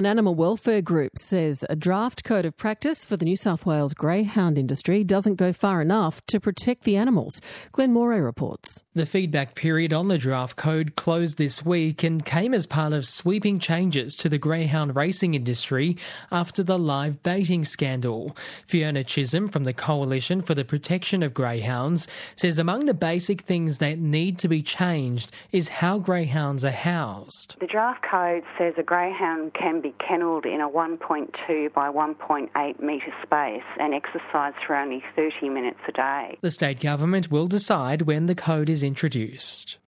An animal welfare group says a draft code of practice for the New South Wales greyhound industry doesn't go far enough to protect the animals. Glenn Moray reports. The feedback period on the draft code closed this week and came as part of sweeping changes to the greyhound racing industry after the live baiting scandal. Fiona Chisholm from the Coalition for the Protection of Greyhounds says among the basic things that need to be changed is how greyhounds are housed. The draft code says a greyhound can be kennelled in a 1.2 by 1.8 metre space and exercised for only 30 minutes a day. The state government will decide when the code is introduced.